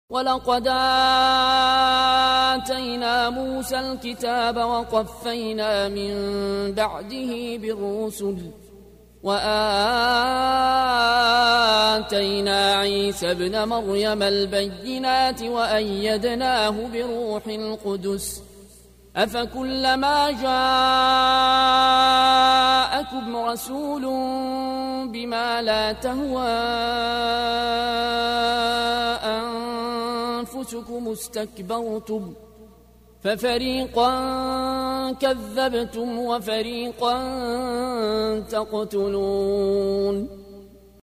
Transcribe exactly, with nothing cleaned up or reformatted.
ولقد آتينا موسى الكتاب وقفينا من بعده بالرسل وآتينا عيسى ابن مريم البينات وأيدناه بروح القدس أفكلما جاءكم رسول بما لا تهوى أنفسكم استكبرتم ففريقا كذبتم وفريقا تقتلون